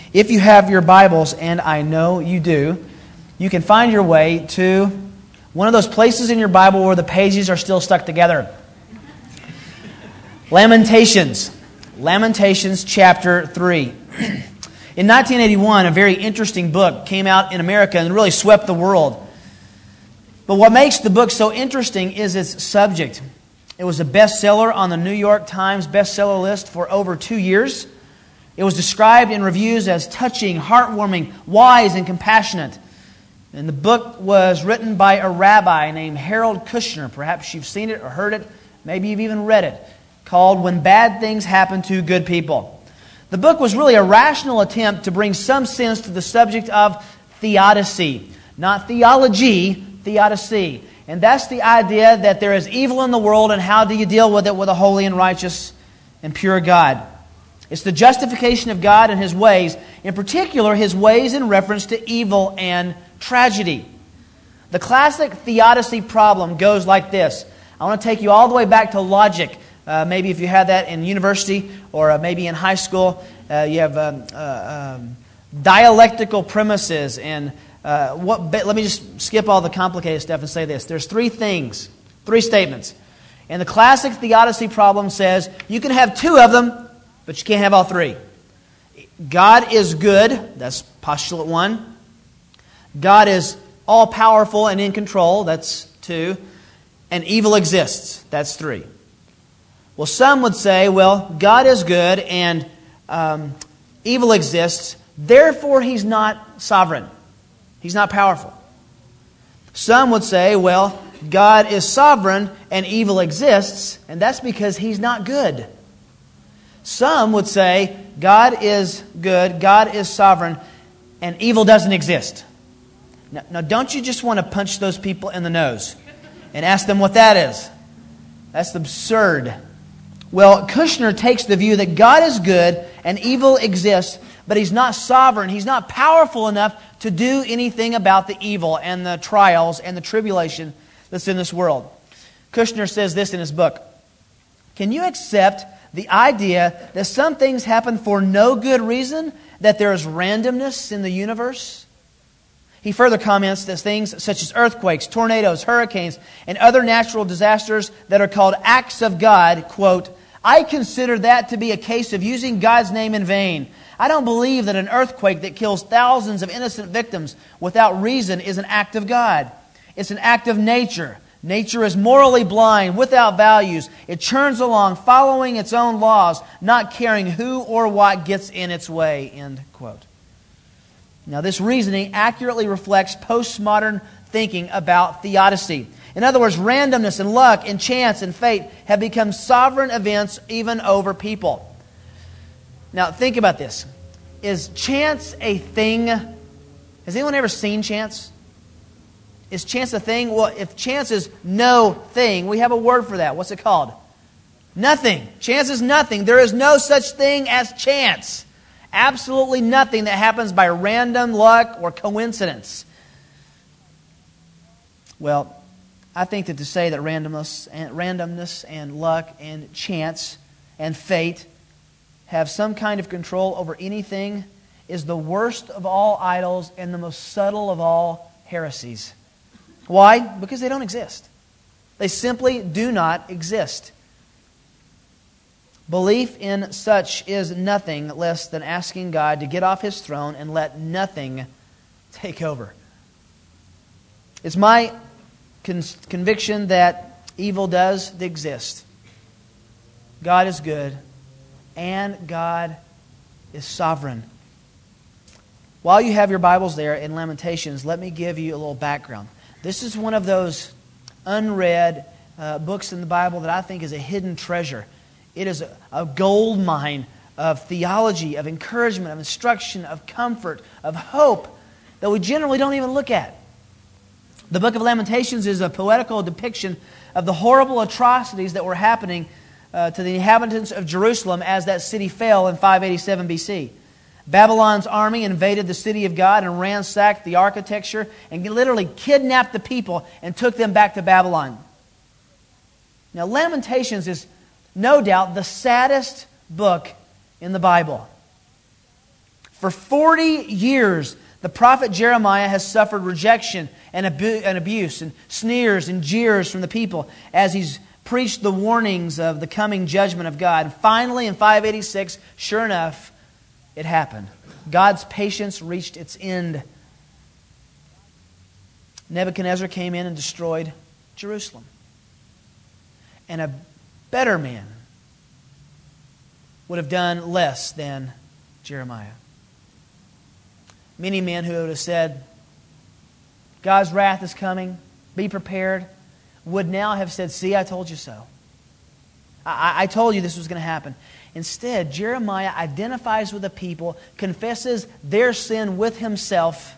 If you have your Bibles, and I know you do, you can find your way to one of those places in your Bible where the pages are still stuck together. Lamentations. Lamentations chapter 3. In 1981, a very interesting book came out in America and really swept the world. But what makes the book so interesting is its subject. It was a bestseller on the New York Times bestseller list for over 2 years. It was described in reviews as touching, heartwarming, wise, and compassionate. And the book was written by a rabbi named Harold Kushner. Perhaps you've seen it or heard it. Maybe you've even read it. Called When Bad Things Happen to Good People. The book was really a rational attempt to bring some sense to the subject of theodicy. Not theology, theodicy. And that's the idea that there is evil in the world, and how do you deal with it with a holy and righteous and pure God. It's the justification of God and His ways, in particular His ways in reference to evil and tragedy. The classic theodicy problem goes like this. I want to take you all the way back to logic. Maybe if you had that in university or maybe in high school, you have dialectical premises and let me just skip all the complicated stuff and say this. There's three statements. And the classic theodicy problem says you can have two of them, but you can't have all three. God is good. That's postulate one. God is all-powerful and in control. That's two. And evil exists. That's three. Well, some would say, well, God is good and evil exists. Therefore, He's not sovereign. He's not powerful. Some would say, well, God is sovereign and evil exists, and that's because He's not good. Some would say, God is good, God is sovereign, and evil doesn't exist. Now, don't you just want to punch those people in the nose and ask them what that is? That's absurd. Well, Kushner takes the view that God is good and evil exists, but He's not sovereign. He's not powerful enough to do anything about the evil and the trials and the tribulation that's in this world. Kushner says this in his book. Can you accept the idea that some things happen for no good reason, that there is randomness in the universe? He further comments that things such as earthquakes, tornadoes, hurricanes, and other natural disasters that are called acts of God, quote, I consider that to be a case of using God's name in vain. I don't believe that an earthquake that kills thousands of innocent victims without reason is an act of God. It's an act of nature. Nature is morally blind, without values. It churns along, following its own laws, not caring who or what gets in its way, end quote. Now, this reasoning accurately reflects postmodern thinking about theodicy. In other words, randomness and luck and chance and fate have become sovereign events even over people. Now, think about this. Is chance a thing? Has anyone ever seen chance? Is chance a thing? Well, if chance is no thing, we have a word for that. What's it called? Nothing. Chance is nothing. There is no such thing as chance. Absolutely nothing that happens by random luck or coincidence. Well, I think that to say that randomness and luck and chance and fate have some kind of control over anything is the worst of all idols and the most subtle of all heresies. Why? Because they don't exist. They simply do not exist. Belief in such is nothing less than asking God to get off His throne and let nothing take over. It's my conviction that evil does exist. God is good, and God is sovereign. While you have your Bibles there in Lamentations, let me give you a little background. This is one of those unread books in the Bible that I think is a hidden treasure. It is a gold mine of theology, of encouragement, of instruction, of comfort, of hope that we generally don't even look at. The book of Lamentations is a poetical depiction of the horrible atrocities that were happening to the inhabitants of Jerusalem as that city fell in 587 BC. Babylon's army invaded the city of God and ransacked the architecture and literally kidnapped the people and took them back to Babylon. Now, Lamentations is no doubt the saddest book in the Bible. For 40 years, the prophet Jeremiah has suffered rejection and abuse and sneers and jeers from the people as he's preached the warnings of the coming judgment of God. And finally, in 586, sure enough, it happened. God's patience reached its end. Nebuchadnezzar came in and destroyed Jerusalem. And a better man would have done less than Jeremiah. Many men who would have said, God's wrath is coming, be prepared, would now have said, see, I told you so. I told you this was going to happen. Instead, Jeremiah identifies with the people, confesses their sin with himself,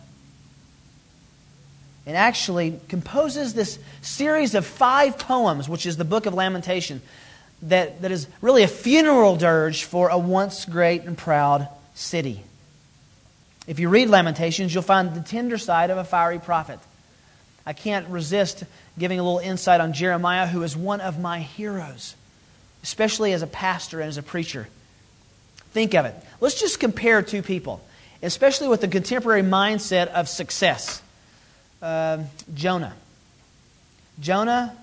and actually composes this series of 5 poems, which is the Book of Lamentation, that is really a funeral dirge for a once great and proud city. If you read Lamentations, you'll find the tender side of a fiery prophet. I can't resist giving a little insight on Jeremiah, who is one of my heroes, especially as a pastor and as a preacher. Think of it. Let's just compare 2 people, especially with the contemporary mindset of success. Jonah. Jonah,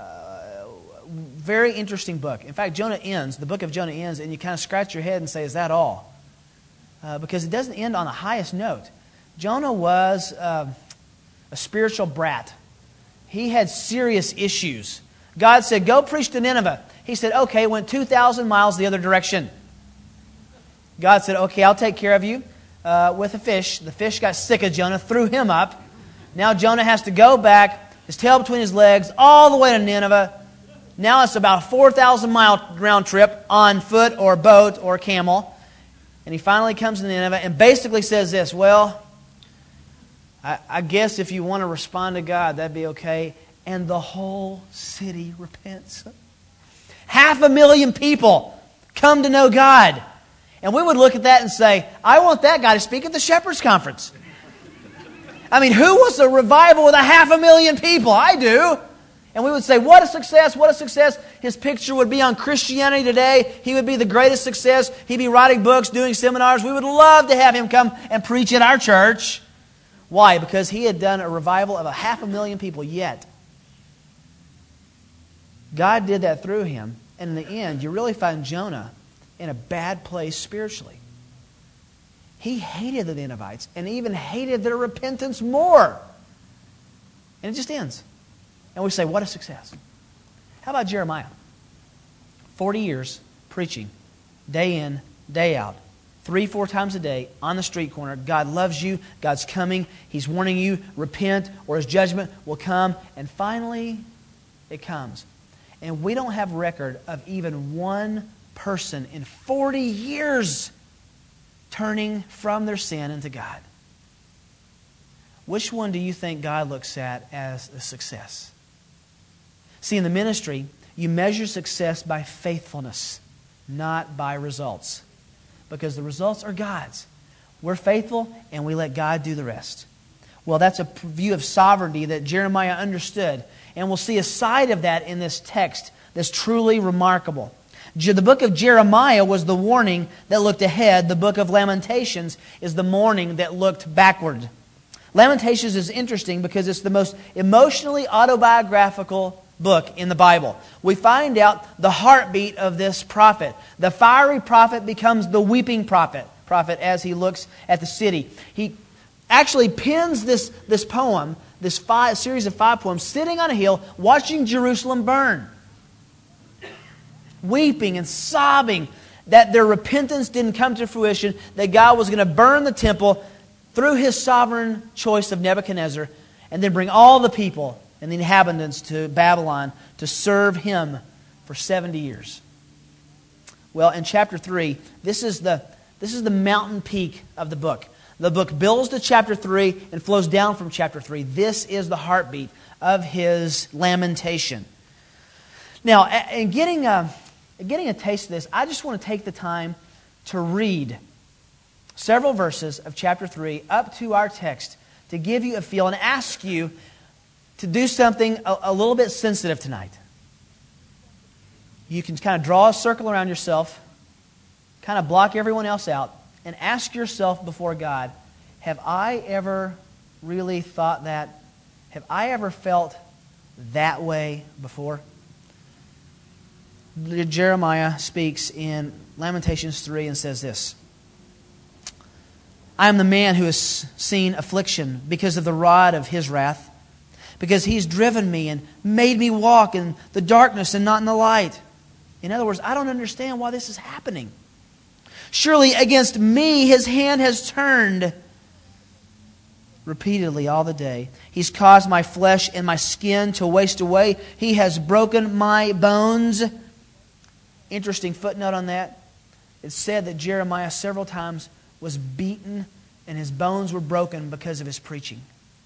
very interesting book. In fact, the book of Jonah ends, and you kind of scratch your head and say, is that all? Because it doesn't end on the highest note. Jonah was a spiritual brat. He had serious issues. God said, go preach to Nineveh. He said, okay, went 2,000 miles the other direction. God said, okay, I'll take care of you with a fish. The fish got sick of Jonah, threw him up. Now Jonah has to go back, his tail between his legs, all the way to Nineveh. Now it's about a 4,000-mile round trip on foot or boat or camel. And he finally comes to Nineveh and basically says this, well, I guess if you want to respond to God, that'd be okay. And the whole city repents. 500,000 people come to know God. And we would look at that and say, I want that guy to speak at the Shepherds Conference. I mean, who wants a revival with 500,000 people? I do. And we would say, what a success, what a success. His picture would be on Christianity Today. He would be the greatest success. He'd be writing books, doing seminars. We would love to have him come and preach at our church. Why? Because he had done a revival of 500,000 people yet. God did that through him. And in the end, you really find Jonah in a bad place spiritually. He hated the Ninevites and even hated their repentance more. And it just ends. And we say, what a success. How about Jeremiah? 40 years preaching, day in, day out, 3-4 times a day on the street corner. God loves you. God's coming. He's warning you, repent or His judgment will come. And finally, it comes. And we don't have record of even one person in 40 years turning from their sin into God. Which one do you think God looks at as a success? See, in the ministry, you measure success by faithfulness, not by results. Because the results are God's. We're faithful and we let God do the rest. Well, that's a view of sovereignty that Jeremiah understood. And we'll see a side of that in this text that's truly remarkable. The book of Jeremiah was the warning that looked ahead. The book of Lamentations is the warning that looked backward. Lamentations is interesting because it's the most emotionally autobiographical book in the Bible. We find out the heartbeat of this prophet. The fiery prophet becomes the weeping prophet as he looks at the city. He actually pens this poem, this series of 5 poems, sitting on a hill watching Jerusalem burn. Weeping and sobbing that their repentance didn't come to fruition, that God was going to burn the temple through His sovereign choice of Nebuchadnezzar, and then bring all the people and the inhabitants to Babylon to serve Him for 70 years. Well, in chapter 3, this is the mountain peak of the book. The book builds to chapter 3 and flows down from chapter 3. This is the heartbeat of his lamentation. Now, in getting a taste of this, I just want to take the time to read several verses of chapter 3 up to our text to give you a feel and ask you to do something a little bit sensitive tonight. You can kind of draw a circle around yourself, kind of block everyone else out, and ask yourself before God, have I ever really thought that? Have I ever felt that way before? Jeremiah speaks in Lamentations 3 and says this, I am the man who has seen affliction because of the rod of his wrath, because he's driven me and made me walk in the darkness and not in the light. In other words, I don't understand why this is happening. Surely against me his hand has turned repeatedly all the day. He's caused my flesh and my skin to waste away. He has broken my bones. Interesting footnote on that. It's said that Jeremiah several times was beaten and his bones were broken because of his preaching.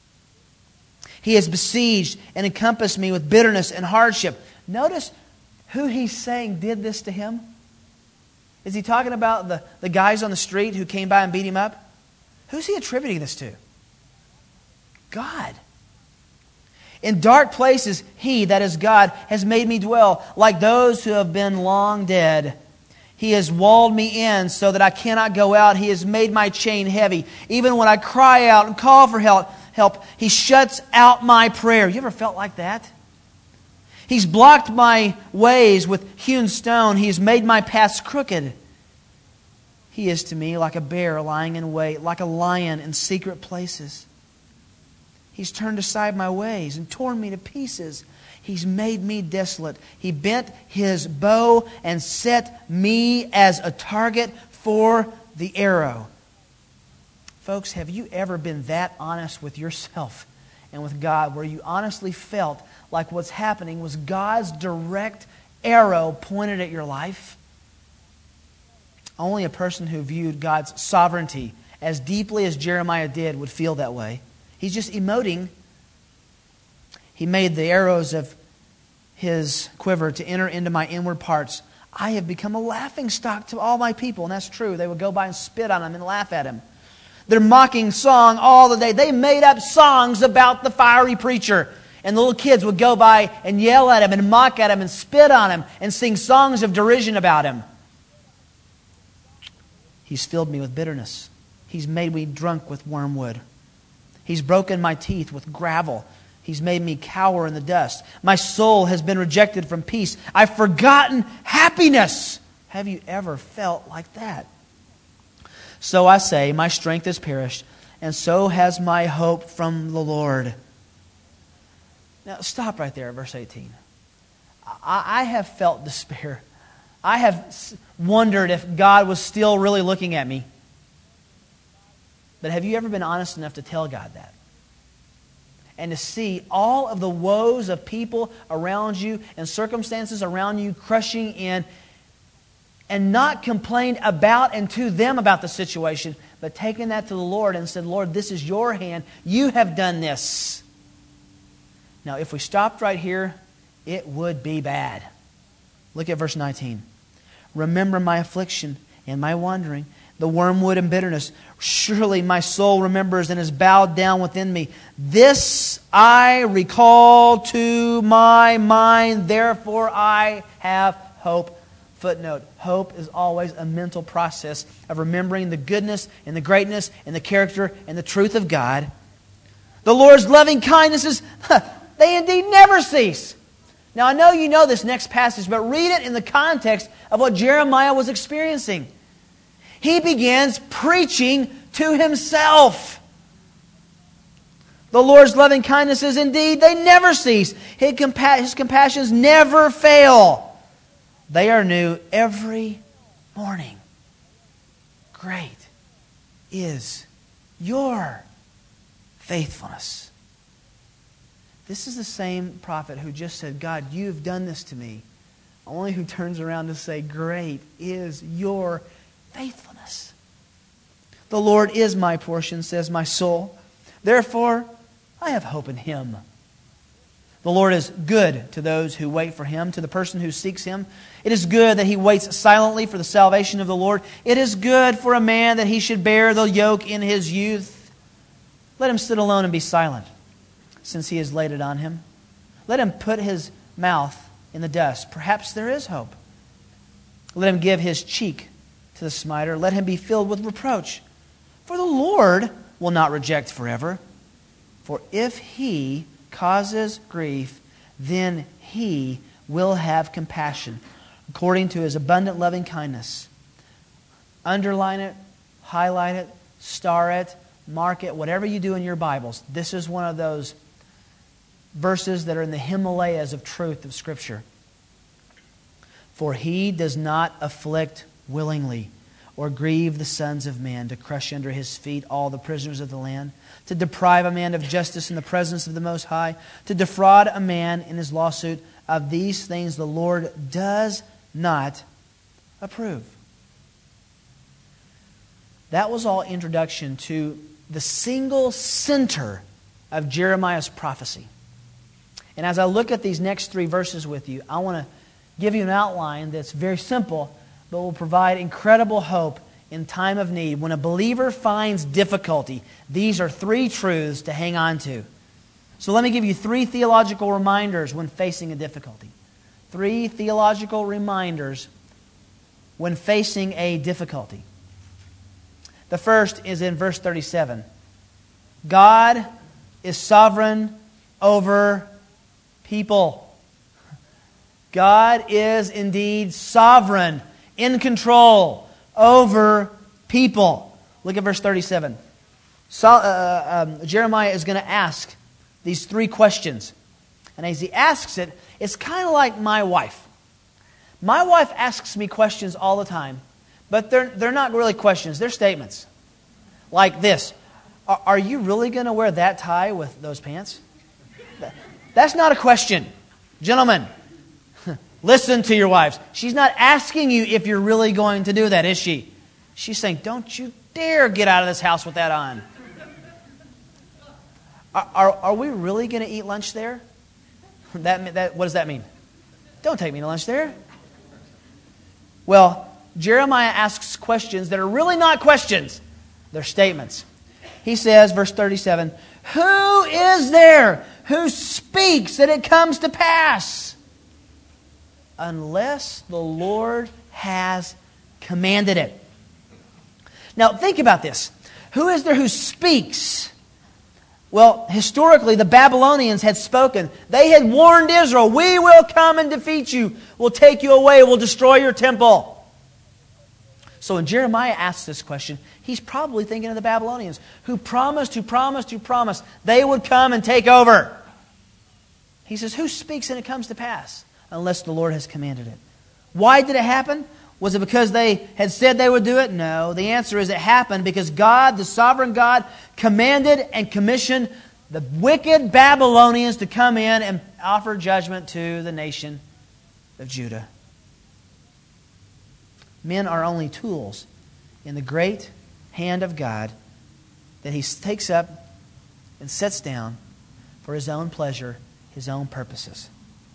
He has besieged and encompassed me with bitterness and hardship. Notice who he's saying did this to him. Is he talking about the guys on the street who came by and beat him up? Who's he attributing this to? God. In dark places, He, that is God, has made me dwell, like those who have been long dead. He has walled me in so that I cannot go out. He has made my chain heavy. Even when I cry out and call for help, He shuts out my prayer. You ever felt like that? He's blocked my ways with hewn stone. He has made my paths crooked. He is to me like a bear lying in wait, like a lion in secret places. He's turned aside my ways and torn me to pieces. He's made me desolate. He bent His bow and set me as a target for the arrow. Folks, have you ever been that honest with yourself and with God where you honestly felt like what's happening was God's direct arrow pointed at your life? Only a person who viewed God's sovereignty as deeply as Jeremiah did would feel that way. He's just emoting. He made the arrows of His quiver to enter into my inward parts. I have become a laughingstock to all my people. And that's true. They would go by and spit on Him and laugh at Him. Their mocking song all the day. They made up songs about the fiery preacher. And the little kids would go by and yell at Him and mock at Him and spit on Him and sing songs of derision about Him. He's filled me with bitterness. He's made me drunk with wormwood. He's broken my teeth with gravel. He's made me cower in the dust. My soul has been rejected from peace. I've forgotten happiness. Have you ever felt like that? So I say, my strength has perished, and so has my hope from the Lord. Now, stop right there at verse 18. I have felt despair. I have wondered if God was still really looking at me. But have you ever been honest enough to tell God that? And to see all of the woes of people around you and circumstances around you crushing in and not complained about and to them about the situation, but taken that to the Lord and said, Lord, this is your hand. You have done this. Now, if we stopped right here, it would be bad. Look at verse 19. Remember my affliction and my wandering, the wormwood and bitterness. Surely my soul remembers and is bowed down within me. This I recall to my mind, therefore I have hope. Footnote, hope is always a mental process of remembering the goodness and the greatness and the character and the truth of God. The Lord's loving kindnesses, they indeed never cease. Now I know you know this next passage, but read it in the context of what Jeremiah was experiencing. He begins preaching to himself. The Lord's loving kindnesses, indeed, they never cease. His compassions never fail. They are new every morning. Great is your faithfulness. This is the same prophet who just said, God, you've done this to me. Only who turns around to say, great is your faithfulness. The Lord is my portion, says my soul. Therefore, I have hope in Him. The Lord is good to those who wait for Him, to the person who seeks Him. It is good that he waits silently for the salvation of the Lord. It is good for a man that he should bear the yoke in his youth. Let him sit alone and be silent, since He has laid it on him. Let him put his mouth in the dust. Perhaps there is hope. Let him give his cheek to the smiter, let him be filled with reproach. For the Lord will not reject forever. For if he causes grief, then he will have compassion, according to his abundant loving kindness. Underline it, highlight it, star it, mark it, whatever you do in your Bibles. This is one of those verses that are in the Himalayas of truth of Scripture. For he does not afflict willingly, or grieve the sons of man, to crush under his feet all the prisoners of the land, to deprive a man of justice in the presence of the Most High, to defraud a man in his lawsuit. Of these things the Lord does not approve. That was all introduction to the single center of Jeremiah's prophecy. And as I look at these next 3 verses with you, I want to give you an outline that's very simple, but will provide incredible hope in time of need. When a believer finds difficulty, these are 3 truths to hang on to. So let me give you 3 theological reminders when facing a difficulty. 3 theological reminders when facing a difficulty. The first is in verse 37. God is sovereign over people. God is indeed sovereign, in control over people. Look at verse 37. Jeremiah is going to ask these 3 questions. And as he asks it, it's kind of like my wife. My wife asks me questions all the time, but they're not really questions, they're statements. Like this: are you really going to wear that tie with those pants? That's not a question. Gentlemen, listen to your wives. She's not asking you if you're really going to do that, is she? She's saying, don't you dare get out of this house with that on. Are we really going to eat lunch there? What does that mean? Don't take me to lunch there. Well, Jeremiah asks questions that are really not questions. They're statements. He says, verse 37, who is there who speaks that it comes to pass? Unless the Lord has commanded it. Now, think about this. Who is there who speaks? Well, historically, the Babylonians had spoken. They had warned Israel, we will come and defeat you. We'll take you away. We'll destroy your temple. So when Jeremiah asks this question, he's probably thinking of the Babylonians who promised they would come and take over. He says, who speaks and it comes to pass? Unless the Lord has commanded it. Why did it happen? Was it because they had said they would do it? No. The answer is it happened because God, the sovereign God, commanded and commissioned the wicked Babylonians to come in and offer judgment to the nation of Judah. Men are only tools in the great hand of God that He takes up and sets down for His own pleasure, His own purposes.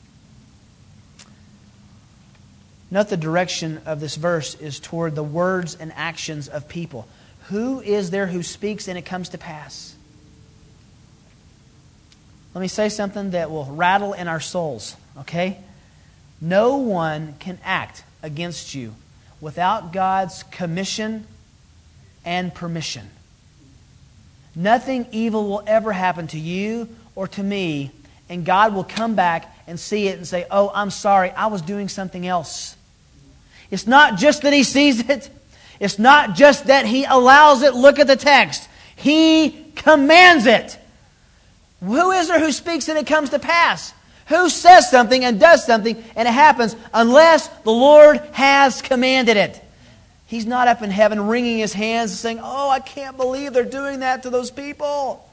Note the direction of this verse is toward the words and actions of people. Who is there who speaks and it comes to pass? Let me say something that will rattle in our souls, okay? No one can act against you without God's commission and permission. Nothing evil will ever happen to you or to me, and God will come back and see it and say, oh, I'm sorry, I was doing something else. It's not just that He sees it. It's not just that He allows it. Look at the text. He commands it. Who is there who speaks and it comes to pass? Who says something and does something and it happens unless the Lord has commanded it? He's not up in heaven wringing His hands and saying, oh, I can't believe they're doing that to those people.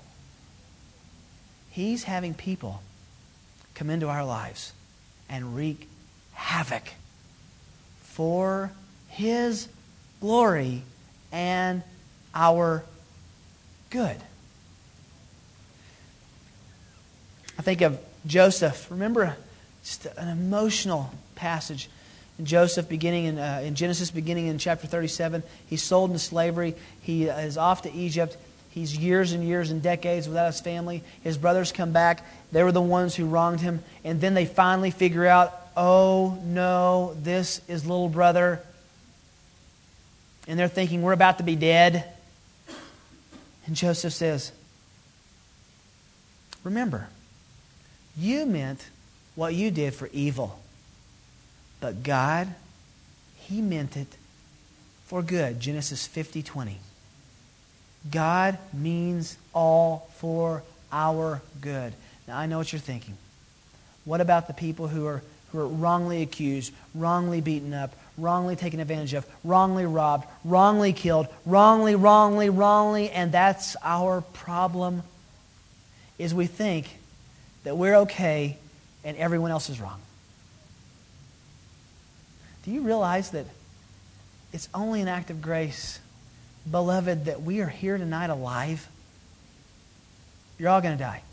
He's having people come into our lives and wreak havoc for His glory and our good. I think of Joseph. Remember, just an emotional passage. And Joseph, beginning in Genesis, beginning in chapter 37, he's sold into slavery. He is off to Egypt. He's years and years and decades without his family. His brothers come back. They were the ones who wronged him. And then they finally figure out, oh no, this is little brother And they're thinking, we're about to be dead. And Joseph says, remember, you meant what you did for evil. But God, He meant it for good. Genesis 50:20. God means all for our good. Now, I know what you're thinking. What about the people who are wrongly accused, wrongly beaten up, wrongly taken advantage of, wrongly robbed, wrongly killed, wrongly, and that's our problem, is we think that we're okay and everyone else is wrong. Do you realize that it's only an act of grace, beloved, that we are here tonight alive? You're all going to die.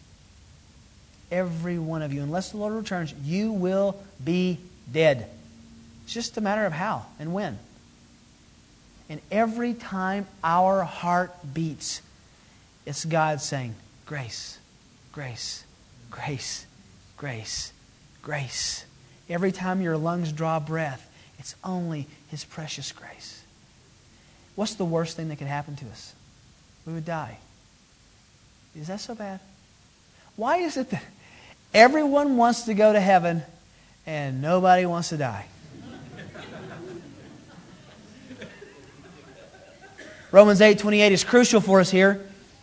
Every one of you. Unless the Lord returns, you will be dead. It's just a matter of how and when. And every time our heart beats, it's God saying, grace, grace, grace, grace, grace. Every time your lungs draw breath, it's only His precious grace. What's the worst thing that could happen to us? We would die. Is that so bad? Why is it that everyone wants to go to heaven and nobody wants to die? Romans 8:28 is crucial for us here.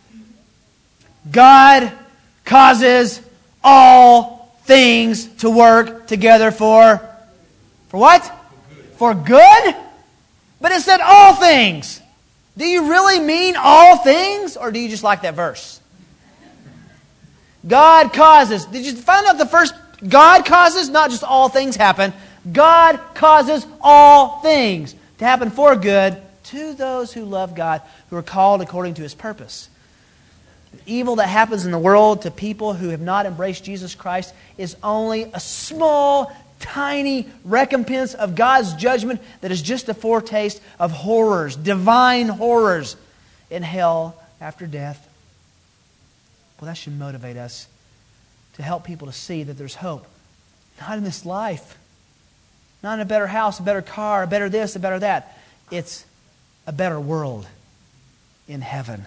God causes all things to work together for what? For good? But it said all things. Do you really mean all things? Or do you just like that verse? God causes. Did you find out the first God causes? Not just all things happen. God causes all things to happen for good to those who love God, who are called according to His purpose. The evil that happens in the world to people who have not embraced Jesus Christ is only a small, tiny recompense of God's judgment that is just a foretaste of horrors, divine horrors in hell after death. Well, that should motivate us to help people to see that there's hope. Not in this life. Not in a better house, a better car, a better this, a better that. It's a better world in heaven.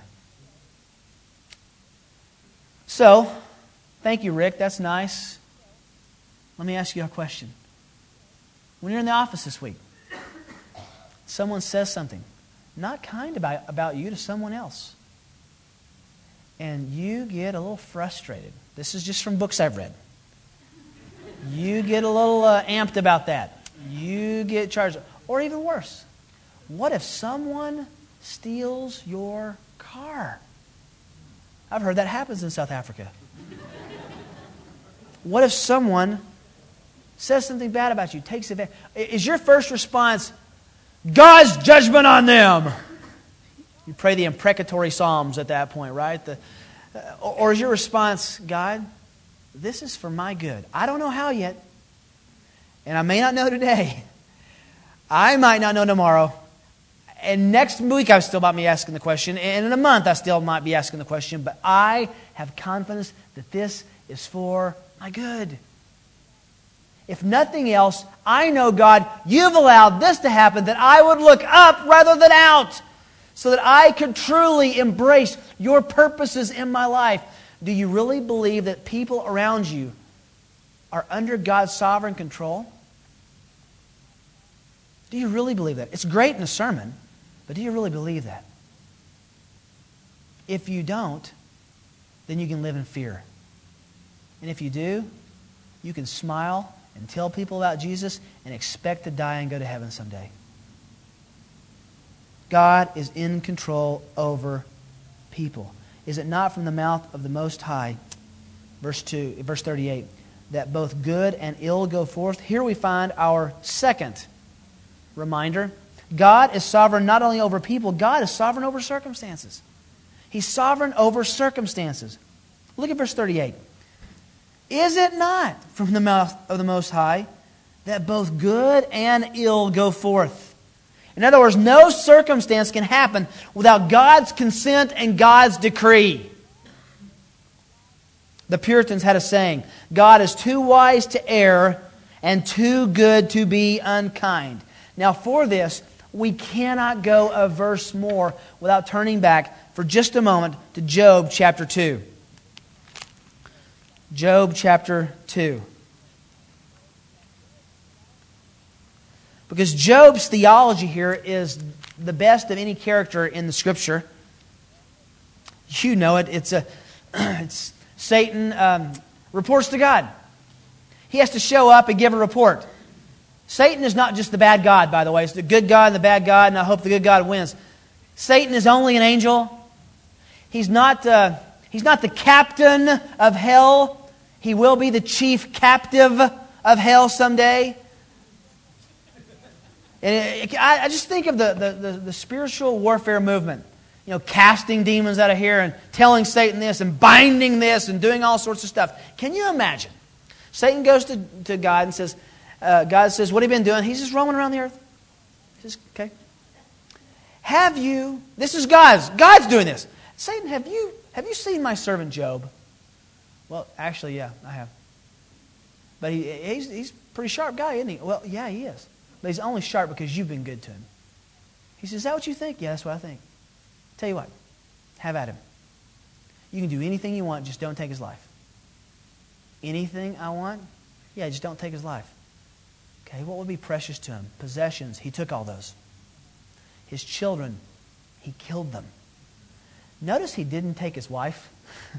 So, thank you, Rick. That's nice. Let me ask you a question. When you're in the office this week, someone says something not kind about you to someone else, and you get a little frustrated. This is just from books I've read. You get a little amped about that. You get charged. Or even worse, what if someone steals your car? I've heard that happens in South Africa. What if someone says something bad about you, takes advantage? Is your first response, God's judgment on them? You pray the imprecatory psalms at that point, right? Or is your response, God, this is for my good. I don't know how yet. And I may not know today. I might not know tomorrow. And next week I still might be asking the question. And in a month I still might be asking the question. But I have confidence that this is for my good. If nothing else, I know, God, you've allowed this to happen that I would look up rather than out, so that I could truly embrace your purposes in my life. Do you really believe that people around you are under God's sovereign control? Do you really believe that? It's great in a sermon, but do you really believe that? If you don't, then you can live in fear. And if you do, you can smile and tell people about Jesus and expect to die and go to heaven someday. God is in control over people. Is it not from the mouth of the Most High, verse 38, that both good and ill go forth? Here we find our second reminder. God is sovereign not only over people, God is sovereign over circumstances. He's sovereign over circumstances. Look at verse 38. Is it not from the mouth of the Most High that both good and ill go forth? In other words, no circumstance can happen without God's consent and God's decree. The Puritans had a saying, God is too wise to err and too good to be unkind. Now for this, we cannot go a verse more without turning back for just a moment to Job chapter 2. Job chapter 2. Because Job's theology here is the best of any character in the Scripture. You know it. It's Satan reports to God. He has to show up and give a report. Satan is not just the bad God, by the way. It's the good God and the bad God, and I hope the good God wins. Satan is only an angel. He's not the captain of hell. He will be the chief captive of hell someday. And I just think of the spiritual warfare movement. You know, casting demons out of here and telling Satan this and binding this and doing all sorts of stuff. Can you imagine? Satan goes to God and says, God says, what have you been doing? He's just roaming around the earth. He says, okay. This is God's doing this. Satan, have you seen my servant Job? Well, actually, yeah, I have. But he's a pretty sharp guy, isn't he? Well, yeah, he is. But he's only sharp because you've been good to him. He says, is that what you think? Yeah, that's what I think. Tell you what, have at him. You can do anything you want, just don't take his life. Anything I want? Yeah, just don't take his life. Okay, what would be precious to him? Possessions, he took all those. His children, he killed them. Notice he didn't take his wife.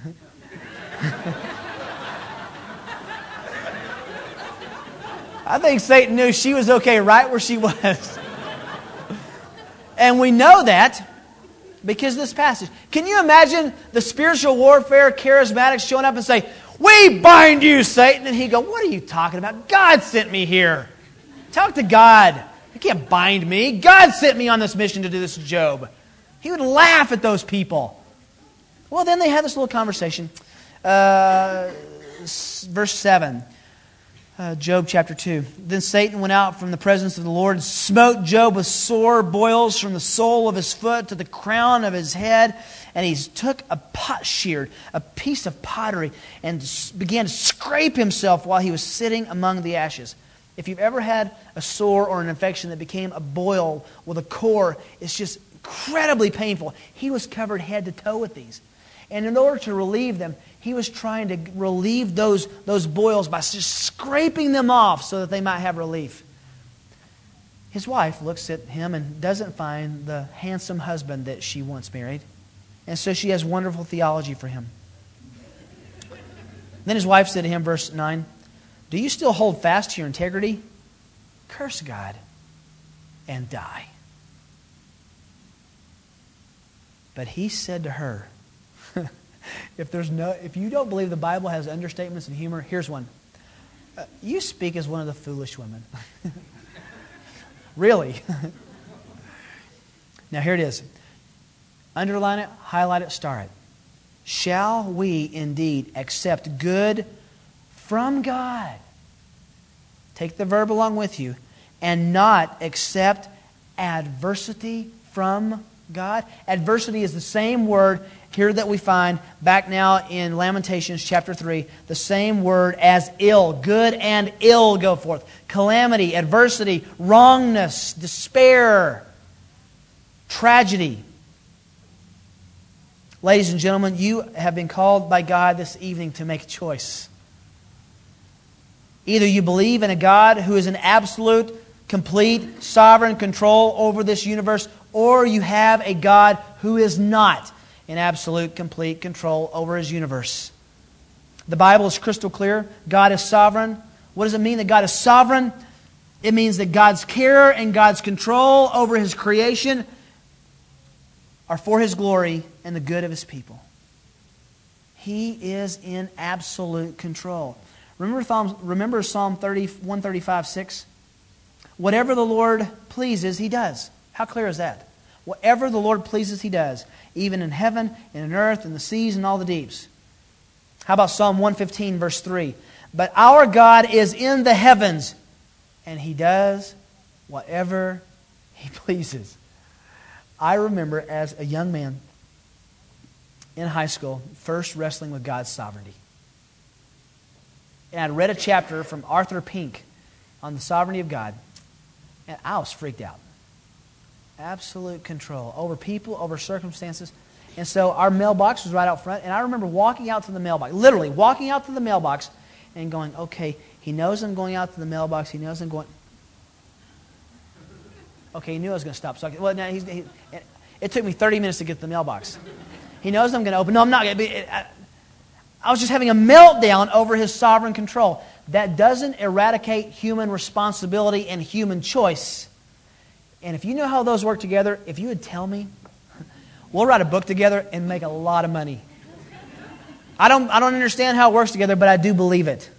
I think Satan knew she was okay right where she was. And we know that because of this passage. Can you imagine the spiritual warfare charismatics showing up and say, we bind you, Satan? And he'd go, what are you talking about? God sent me here. Talk to God. You can't bind me. God sent me on this mission to do this to Job. He would laugh at those people. Well, then they had this little conversation. Verse 7. Job chapter 2. Then Satan went out from the presence of the Lord and smote Job with sore boils from the sole of his foot to the crown of his head. And he took a potsherd, a piece of pottery, and began to scrape himself while he was sitting among the ashes. If you've ever had a sore or an infection that became a boil with a core, it's just incredibly painful. He was covered head to toe with these. And in order to relieve them, he was trying to relieve those boils by just scraping them off so that they might have relief. His wife looks at him and doesn't find the handsome husband that she once married. And so she has wonderful theology for him. Then his wife said to him, verse 9, do you still hold fast to your integrity? Curse God and die. But he said to her, if you don't believe the Bible has understatements and humor, here's one. You speak as one of the foolish women. Really? Now here it is. Underline it, highlight it, star it. Shall we indeed accept good from God? Take the verb along with you. And not accept adversity from God. Adversity is the same word here that we find back now in Lamentations chapter 3. The same word as ill. Good and ill go forth. Calamity, adversity, wrongness, despair, tragedy. Ladies and gentlemen, you have been called by God this evening to make a choice. Either you believe in a God who is in absolute, complete, sovereign control over this universe, or you have a God who is not in absolute, complete control over His universe. The Bible is crystal clear. God is sovereign. What does it mean that God is sovereign? It means that God's care and God's control over His creation are for His glory and the good of His people. He is in absolute control. Remember Psalm 135:6? Whatever the Lord pleases, He does. How clear is that? Whatever the Lord pleases, He does. Even in heaven, and in earth, and the seas, and all the deeps. How about Psalm 115, verse 3? But our God is in the heavens, and He does whatever He pleases. I remember as a young man in high school, first wrestling with God's sovereignty. And I read a chapter from Arthur Pink on the sovereignty of God, and I was freaked out. Absolute control over people, over circumstances. And so our mailbox was right out front. And I remember walking out to the mailbox, literally walking out to the mailbox and going, okay, he knows I'm going out to the mailbox. He knows I'm going. Okay, he knew I was going to stop. So it took me 30 minutes to get to the mailbox. He knows I'm going to open. No, I'm not going to. I was just having a meltdown over his sovereign control. That doesn't eradicate human responsibility and human choice. And if you know how those work together, if you would tell me, we'll write a book together and make a lot of money. I don't understand how it works together, but I do believe it.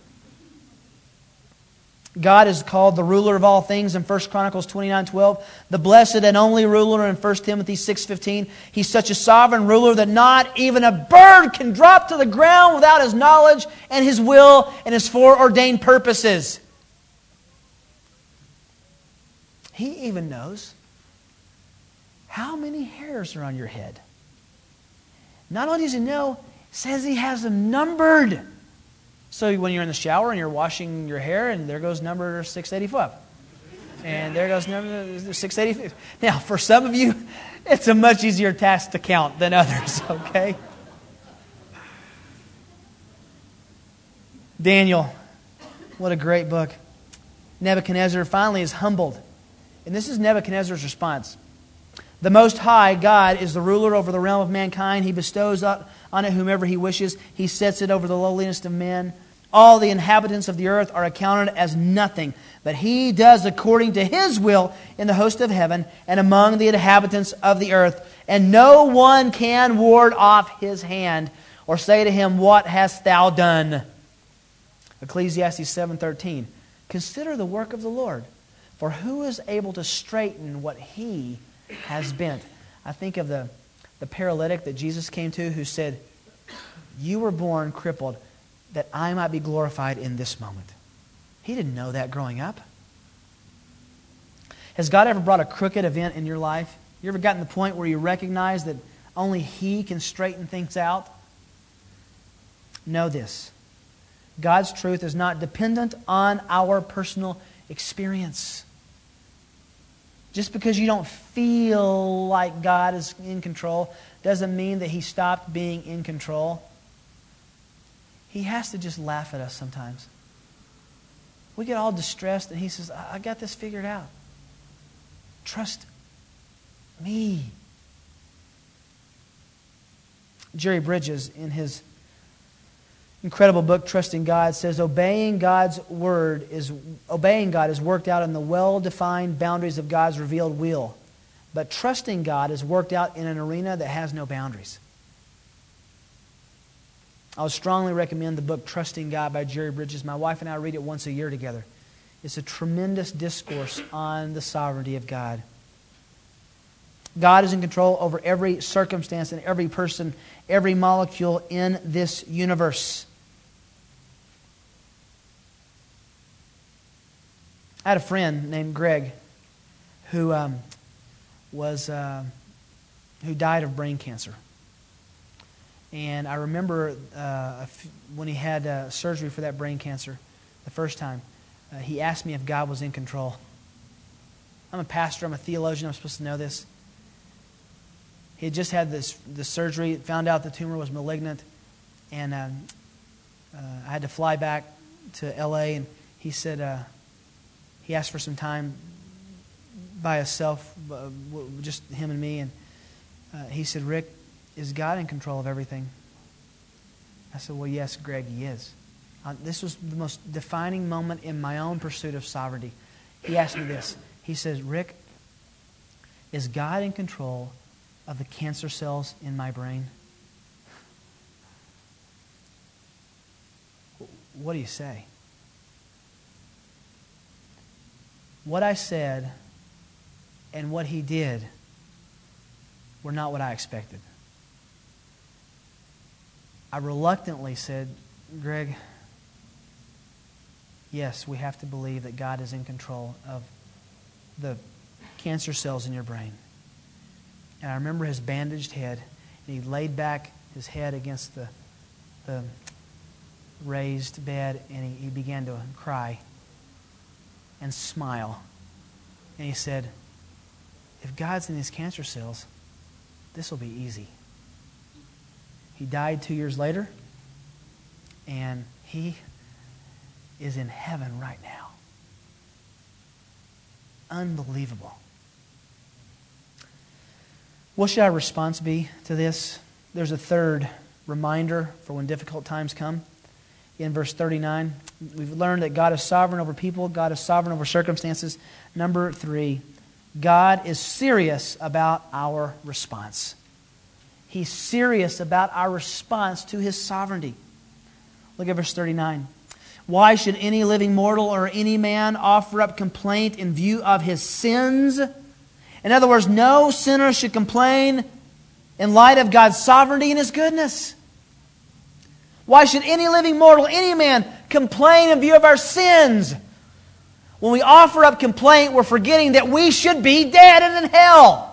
God is called the ruler of all things in 1 Chronicles 29:12. The blessed and only ruler in 1 Timothy 6:15. He's such a sovereign ruler that not even a bird can drop to the ground without His knowledge and His will and His foreordained purposes. He even knows how many hairs are on your head. Not only does He know, says He has them numbered. So when you're in the shower and you're washing your hair, and there goes number 685. And there goes number 685. Now, for some of you, it's a much easier task to count than others, okay? Daniel, what a great book. Nebuchadnezzar finally is humbled. And this is Nebuchadnezzar's response. The Most High, God, is the ruler over the realm of mankind. He bestows on it whomever He wishes. He sets it over the lowliness of men. All the inhabitants of the earth are accounted as nothing, but He does according to His will in the host of heaven and among the inhabitants of the earth. And no one can ward off His hand or say to Him, "What hast thou done?" Ecclesiastes 7:13. Consider the work of the Lord, for who is able to straighten what He has bent? I think of the paralytic that Jesus came to who said, "You were born crippled that I might be glorified in this moment." He didn't know that growing up. Has God ever brought a crooked event in your life? You ever gotten to the point where you recognize that only He can straighten things out? Know this. God's truth is not dependent on our personal experience. Just because you don't feel like God is in control doesn't mean that He stopped being in control. He has to just laugh at us sometimes. We get all distressed and He says, "I got this figured out. Trust me." Jerry Bridges, in his incredible book, Trusting God, says, obeying God is worked out in the well-defined boundaries of God's revealed will. But trusting God is worked out in an arena that has no boundaries. I would strongly recommend the book Trusting God by Jerry Bridges. My wife and I read it once a year together. It's a tremendous discourse on the sovereignty of God. God is in control over every circumstance and every person, every molecule in this universe. I had a friend named Greg who died of brain cancer. And I remember when he had surgery for that brain cancer the first time, he asked me if God was in control. I'm a pastor, I'm a theologian, I'm supposed to know this. He had just had the surgery, found out the tumor was malignant, and I had to fly back to L.A., and he said, he asked for some time by himself, just him and me, and he said, "Rick, is God in control of everything?" I said, "Well, yes, Greg, He is." This was the most defining moment in my own pursuit of sovereignty. He asked me this. He says, "Rick, is God in control of the cancer cells in my brain?" What do you say? What I said and what he did were not what I expected. I reluctantly said, "Greg, yes, we have to believe that God is in control of the cancer cells in your brain." And I remember his bandaged head, and he laid back his head against the raised bed, and he began to cry and smile. And he said, if God's in his cancer cells, this will be easy. He died 2 years later, and he is in heaven right now. Unbelievable. What should our response be to this? There's a third reminder for when difficult times come. In verse 39, we've learned that God is sovereign over people. God is sovereign over circumstances. Number 3, God is serious about our response. He's serious about our response to His sovereignty. Look at verse 39. Why should any living mortal or any man offer up complaint in view of his sins? In other words, no sinner should complain in light of God's sovereignty and His goodness. Why should any living mortal, any man, complain in view of our sins? When we offer up complaint, we're forgetting that we should be dead and in hell.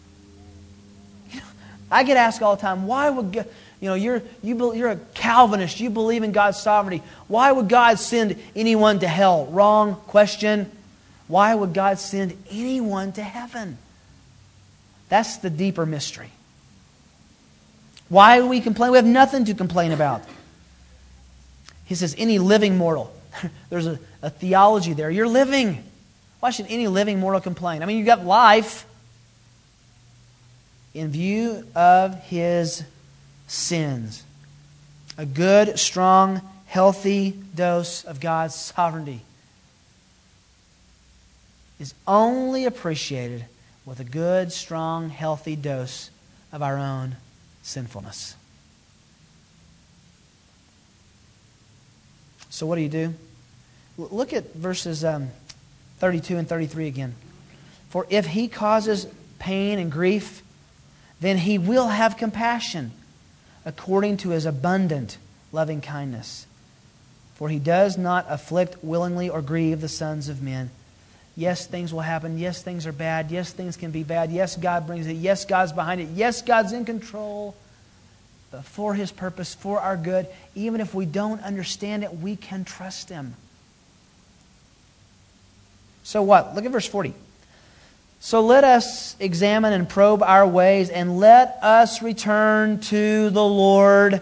I get asked all the time, why would God, you're a Calvinist, you believe in God's sovereignty. Why would God send anyone to hell? Wrong question. Why would God send anyone to heaven? That's the deeper mystery. Why do we complain? We have nothing to complain about. He says, any living mortal. There's a theology there. You're living. Why should any living mortal complain? I mean, you've got life in view of his sins. A good, strong, healthy dose of God's sovereignty is only appreciated with a good, strong, healthy dose of our own sinfulness. So what do? Look at verses 32 and 33 again. For if He causes pain and grief, then He will have compassion according to His abundant loving kindness. For He does not afflict willingly or grieve the sons of men. Yes, things will happen. Yes, things are bad. Yes, things can be bad. Yes, God brings it. Yes, God's behind it. Yes, God's in control. But for His purpose, for our good, even if we don't understand it, we can trust Him. So what? Look at verse 40. So let us examine and probe our ways, and let us return to the Lord.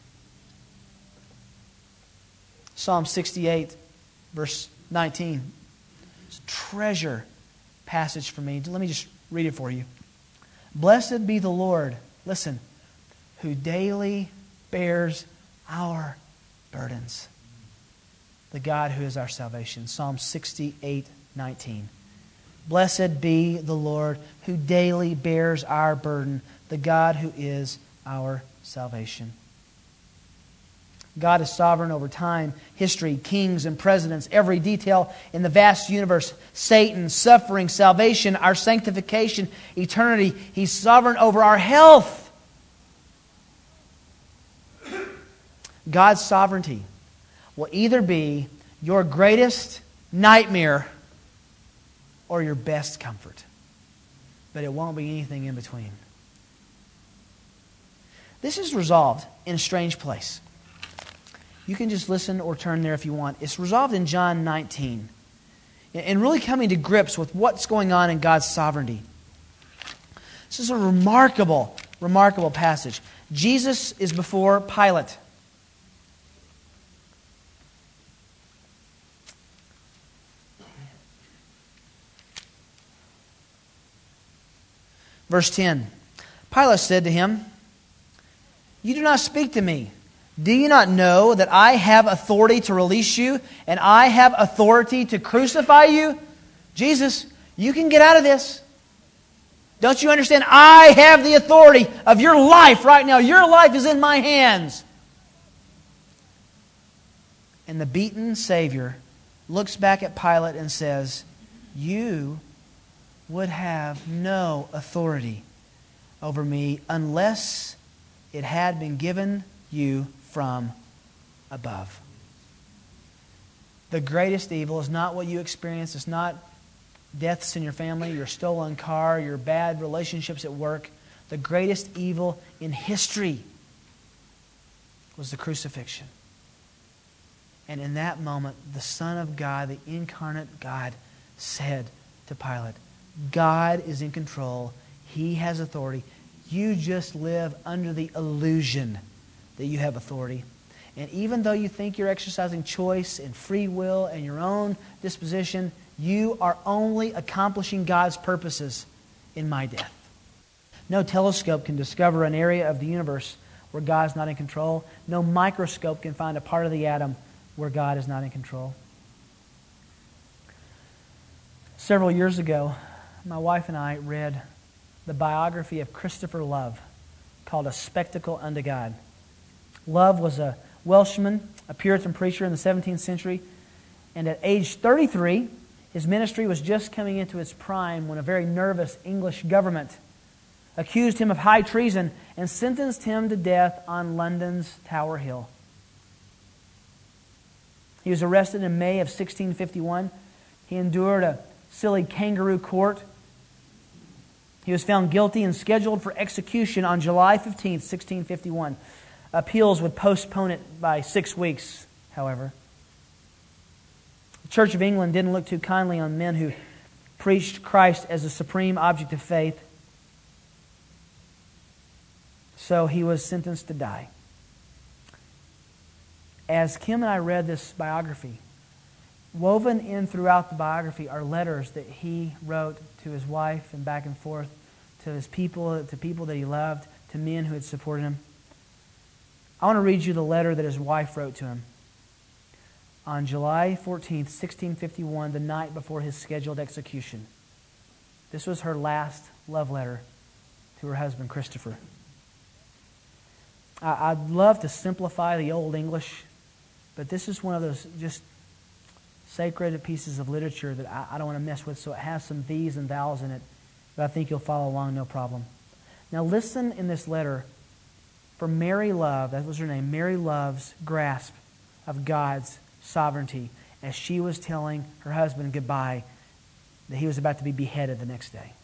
Psalm 68, verse 19. It's a treasure passage for me. Let me just read it for you. Blessed be the Lord, listen, who daily bears our burdens. The God who is our salvation. Psalm 68, 19. Blessed be the Lord who daily bears our burden, the God who is our salvation. God is sovereign over time, history, kings and presidents, every detail in the vast universe, Satan, suffering, salvation, our sanctification, eternity. He's sovereign over our health. God's sovereignty will either be your greatest nightmare or your best comfort. But it won't be anything in between. This is resolved in a strange place. You can just listen or turn there if you want. It's resolved in John 19. And really coming to grips with what's going on in God's sovereignty. This is a remarkable, remarkable passage. Jesus is before Pilate. Verse 10. Pilate said to him, "You do not speak to me. Do you not know that I have authority to release you, and I have authority to crucify you?" Jesus, you can get out of this. Don't you understand? I have the authority of your life right now. Your life is in my hands. And the beaten Savior looks back at Pilate and says, "You would have no authority over me unless it had been given you from above." The greatest evil is not what you experience. It's not deaths in your family, your stolen car, your bad relationships at work. The greatest evil in history was the crucifixion. And in that moment, the Son of God, the incarnate God, said to Pilate, God is in control. He has authority. You just live under the illusion that you have authority. And even though you think you're exercising choice and free will and your own disposition, you are only accomplishing God's purposes in my death. No telescope can discover an area of the universe where God's not in control. No microscope can find a part of the atom where God is not in control. Several years ago, my wife and I read the biography of Christopher Love called A Spectacle Unto God. Love was a Welshman, a Puritan preacher in the 17th century, and at age 33, his ministry was just coming into its prime when a very nervous English government accused him of high treason and sentenced him to death on London's Tower Hill. He was arrested in May of 1651. He endured a silly kangaroo court. He was found guilty and scheduled for execution on July 15th, 1651. Appeals would postpone it by 6 weeks, however. The Church of England didn't look too kindly on men who preached Christ as the supreme object of faith. So he was sentenced to die. As Kim and I read this biography, woven in throughout the biography are letters that he wrote to his wife and back and forth, to his people, to people that he loved, to men who had supported him. I want to read you the letter that his wife wrote to him on July 14th, 1651, the night before his scheduled execution. This was her last love letter to her husband, Christopher. I'd love to simplify the Old English, but this is one of those just sacred pieces of literature that I don't want to mess with, so it has some these and thous in it, but I think you'll follow along no problem. Now listen in this letter for Mary Love, that was her name, Mary Love's grasp of God's sovereignty as she was telling her husband goodbye, that he was about to be beheaded the next day.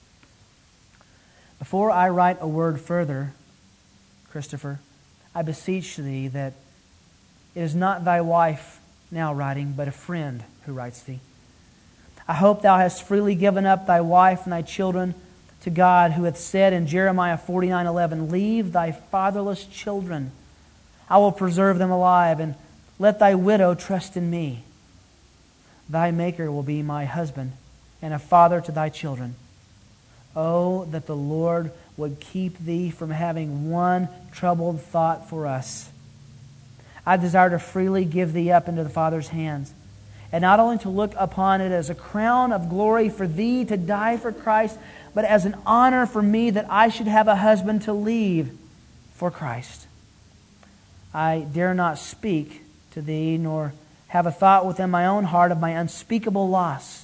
Before I write a word further, Christopher, I beseech thee that it is not thy wife now writing, but a friend who writes thee. I hope thou hast freely given up thy wife and thy children to God, who hath said in Jeremiah 49:11, leave thy fatherless children. I will preserve them alive, and let thy widow trust in me. Thy Maker will be my husband, and a father to thy children. Oh, that the Lord would keep thee from having one troubled thought for us. I desire to freely give thee up into the Father's hands, and not only to look upon it as a crown of glory for thee to die for Christ, but as an honor for me that I should have a husband to leave for Christ. I dare not speak to thee, nor have a thought within my own heart of my unspeakable loss,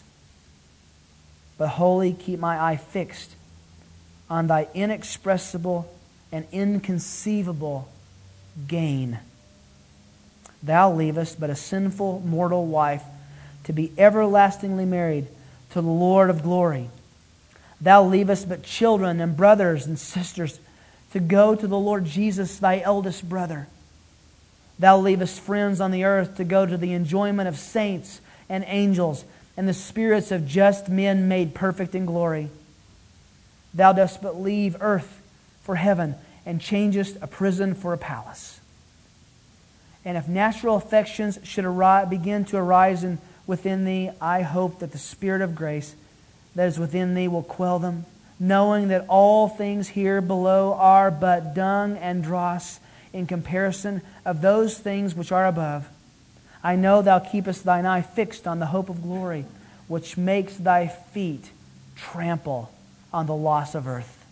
but wholly keep my eye fixed on thy inexpressible and inconceivable gain. Thou leavest but a sinful mortal wife to be everlastingly married to the Lord of glory. Thou leavest but children and brothers and sisters to go to the Lord Jesus, thy eldest brother. Thou leavest friends on the earth to go to the enjoyment of saints and angels and the spirits of just men made perfect in glory. Thou dost but leave earth for heaven and changest a prison for a palace. And if natural affections should begin to arise within thee, I hope that the Spirit of grace that is within thee will quell them, knowing that all things here below are but dung and dross in comparison of those things which are above. I know thou keepest thine eye fixed on the hope of glory, which makes thy feet trample on the loss of earth.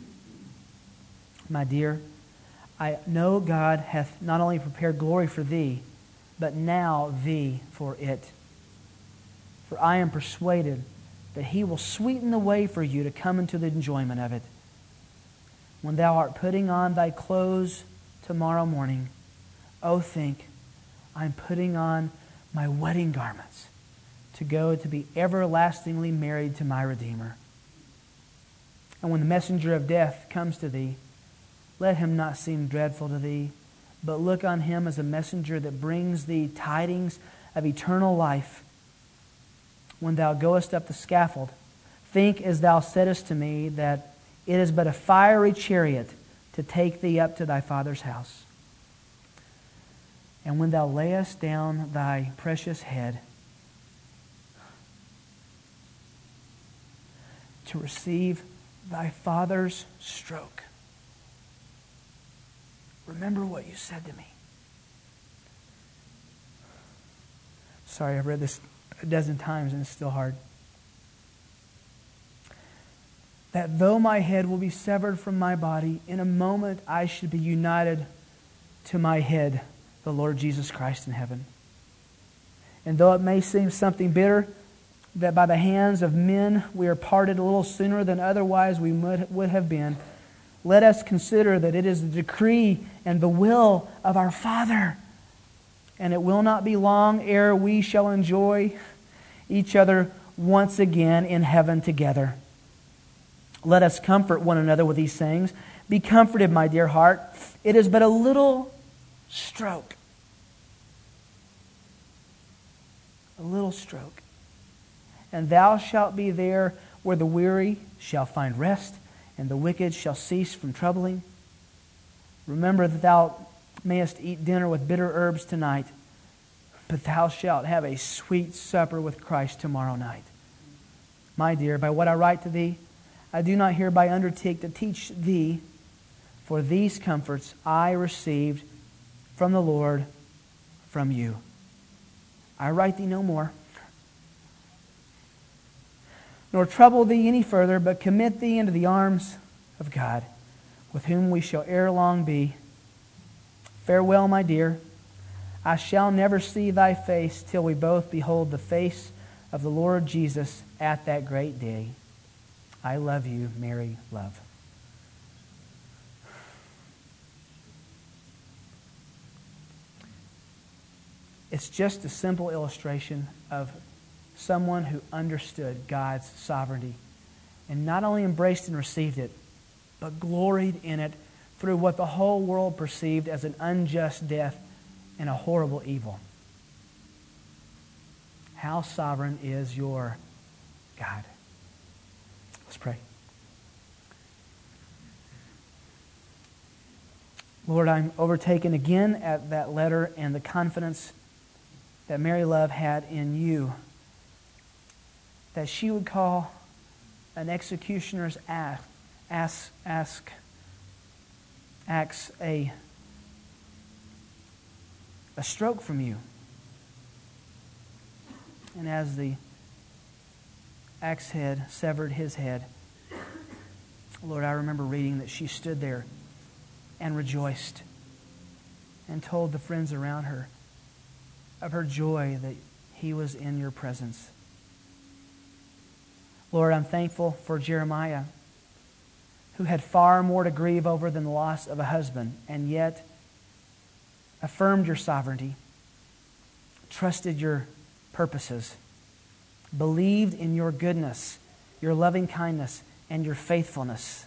My dear, I know God hath not only prepared glory for thee, but now thee for it. For I am persuaded that He will sweeten the way for you to come into the enjoyment of it. When thou art putting on thy clothes tomorrow morning, oh, think, I am putting on my wedding garments to go to be everlastingly married to my Redeemer. And when the messenger of death comes to thee, let him not seem dreadful to thee, but look on him as a messenger that brings thee tidings of eternal life. When thou goest up the scaffold, think as thou saidst to me, that it is but a fiery chariot to take thee up to thy father's house. And when thou layest down thy precious head to receive thy father's stroke, remember what you said to me. Sorry, I've read this a dozen times and it's still hard. That though my head will be severed from my body, in a moment I should be united to my head, the Lord Jesus Christ in heaven. And though it may seem something bitter, that by the hands of men we are parted a little sooner than otherwise we would have been, let us consider that it is the decree and the will of our Father. And it will not be long ere we shall enjoy each other once again in heaven together. Let us comfort one another with these sayings. Be comforted, my dear heart. It is but a little stroke. A little stroke. And thou shalt be there where the weary shall find rest, and the wicked shall cease from troubling. Remember that thou mayest eat dinner with bitter herbs tonight, but thou shalt have a sweet supper with Christ tomorrow night. My dear, by what I write to thee, I do not hereby undertake to teach thee, for these comforts I received from the Lord, from you. I write thee no more, nor trouble thee any further, but commit thee into the arms of God, with whom we shall ere long be. Farewell, my dear. I shall never see thy face till we both behold the face of the Lord Jesus at that great day. I love you, Mary, love. It's just a simple illustration of someone who understood God's sovereignty and not only embraced and received it, but gloried in it through what the whole world perceived as an unjust death and a horrible evil. How sovereign is your God? Let's pray. Lord, I'm overtaken again at that letter and the confidence that Mary Love had in you, that she would call an executioner's axe a stroke from you. And as the axe head severed his head, Lord, I remember reading that she stood there and rejoiced and told the friends around her of her joy that he was in your presence. Lord, I'm thankful for Jeremiah, who had far more to grieve over than the loss of a husband, and yet affirmed your sovereignty, trusted your purposes, believed in your goodness, your loving kindness, and your faithfulness.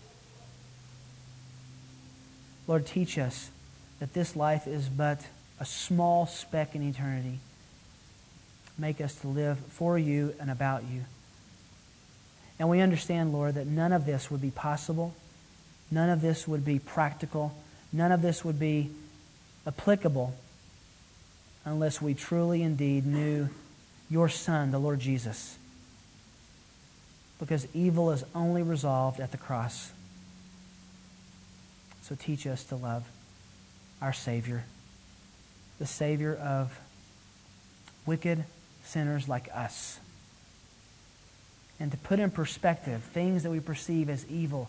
Lord, teach us that this life is but a small speck in eternity. Make us to live for you and about you. And we understand, Lord, that none of this would be possible. None of this would be practical. None of this would be applicable unless we truly indeed knew your Son, the Lord Jesus. Because evil is only resolved at the cross. So teach us to love our Savior, the Savior of wicked sinners like us. And to put in perspective things that we perceive as evil.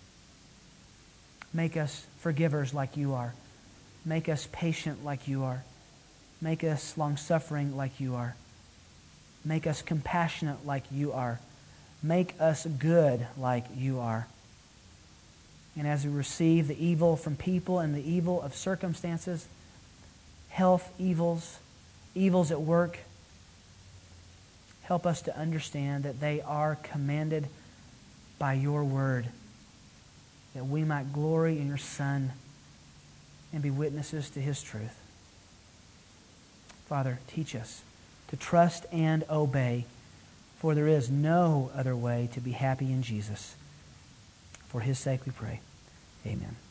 Make us forgivers like you are. Make us patient like you are. Make us long-suffering like you are. Make us compassionate like you are. Make us good like you are. And as we receive the evil from people and the evil of circumstances, health evils, evils at work, help us to understand that they are commanded by your word, that we might glory in your Son and be witnesses to his truth. Father, teach us to trust and obey For there is no other way to be happy in Jesus. For His sake we pray. Amen.